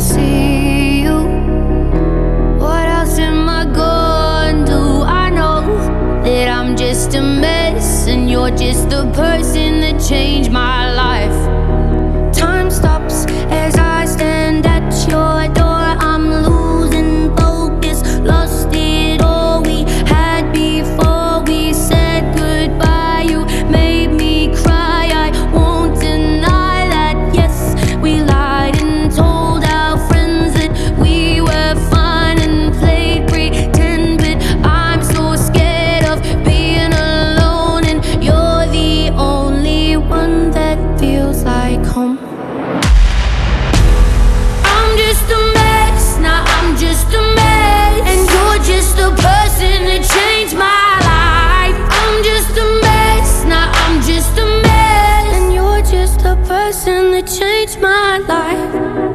see you. What else am I gonna do? I know that I'm just a mess, and you're just the person that changed my life. Time stops as I stand at your door. I'm losing focus, lost it all we had before we said goodbye. You made me cry, I won't deny that. Yes, we lied and told our friends that we were fine and played pretend, but I'm so scared of being alone, and you're the only one that feels like home. I'm just a mess, now I'm just a mess, and you're just the person that changed my life. I'm just a mess, now I'm just a mess, and you're just the person that changed my life.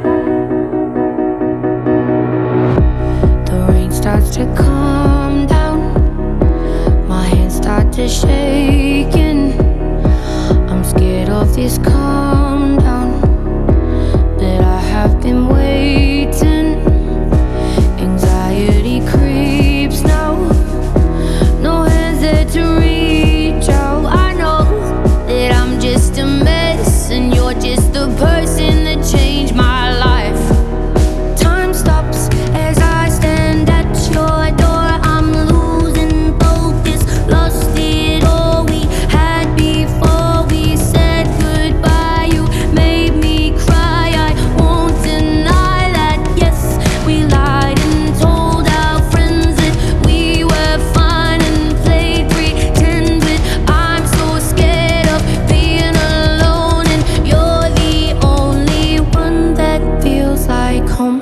The rain starts to calm down, my hands start to shaking. I'm scared of this calm down, but I have been waiting. Anxiety creeps now, no hands there to reach out. I know that I'm just a mess, and you're just the person that changed my life. Time stops as I stand at your door. I'm losing focus, lost it all we had before we said goodbye. You made me cry, I won't deny that. Yes, we lied and told our friends that we were fine and played pretend, but I'm so scared of being alone, and you're the only one that feels like home.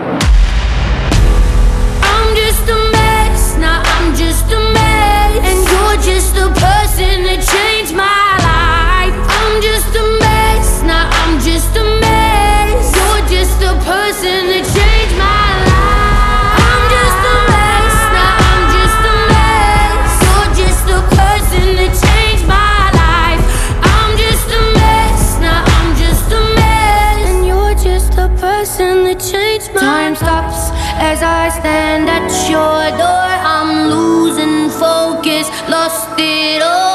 I'm just a mess, now I'm just a mess, and you're just the person that changed my life. I'm just a mess, now I'm just a mess, you're just the person that changed my life. I'm just a mess, now I'm just a mess, you're just the person that changed my life. I'm just a mess, now I'm just a mess, and you're just the person that changed my life. Time stops as I stand at your door. I'm losing focus, lost it all.